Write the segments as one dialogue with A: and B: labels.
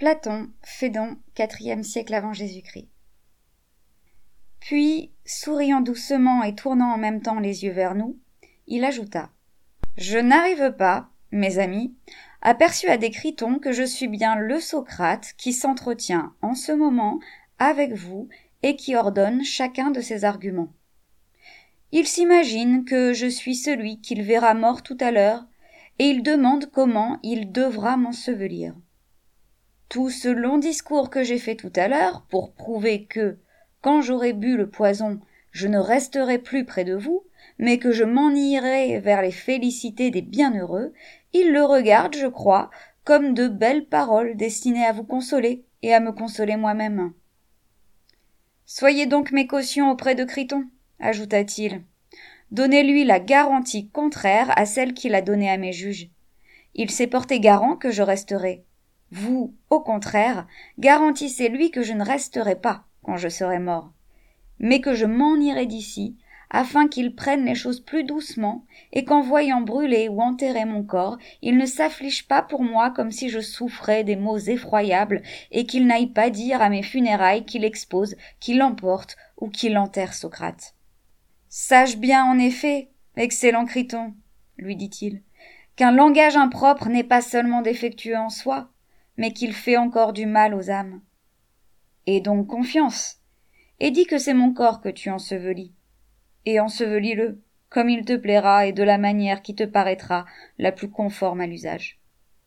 A: Platon, Phédon, IVe siècle avant Jésus-Christ. Puis, souriant doucement et tournant en même temps les yeux vers nous, il ajouta : « Je n'arrive pas, mes amis, à persuader Criton que je suis bien le Socrate qui s'entretient en ce moment avec vous et qui ordonne chacun de ses arguments. Il s'imagine que je suis celui qu'il verra mort tout à l'heure, et il demande comment il devra m'ensevelir. Tout ce long discours que j'ai fait tout à l'heure pour prouver que, quand j'aurai bu le poison, je ne resterai plus près de vous, mais que je m'en irai vers les félicités des bienheureux, il le regarde, je crois, comme de belles paroles destinées à vous consoler et à me consoler moi-même. Soyez donc mes cautions auprès de Criton, ajouta-t-il. Donnez-lui la garantie contraire à celle qu'il a donnée à mes juges. Il s'est porté garant que je resterai. Vous, au contraire, garantissez-lui que je ne resterai pas quand je serai mort, mais que je m'en irai d'ici, afin qu'il prenne les choses plus doucement, et qu'en voyant brûler ou enterrer mon corps, il ne s'afflige pas pour moi comme si je souffrais des maux effroyables, et qu'il n'aille pas dire à mes funérailles qu'il expose, qu'il emporte ou qu'il enterre Socrate. Sache bien, en effet, excellent Criton, lui dit-il, qu'un langage impropre n'est pas seulement défectueux en soi, mais qu'il fait encore du mal aux âmes. Aie donc confiance, et dis que c'est mon corps que tu ensevelis, et ensevelis-le, comme il te plaira et de la manière qui te paraîtra la plus conforme à l'usage.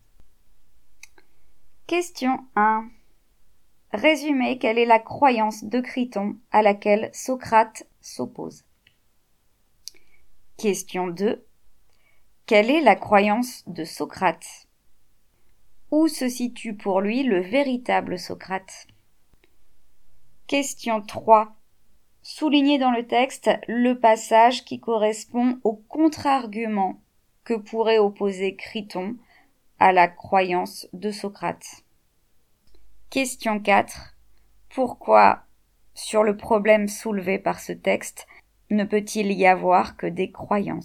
A: Question 1. Résumez quelle est la croyance de Criton à laquelle Socrate s'oppose. Question 2. Quelle est la croyance de Socrate ? Où se situe pour lui le véritable Socrate ? Question 3. Soulignez dans le texte le passage qui correspond au contre-argument que pourrait opposer Criton à la croyance de Socrate. Question 4. Pourquoi, sur le problème soulevé par ce texte, ne peut-il y avoir que des croyances ?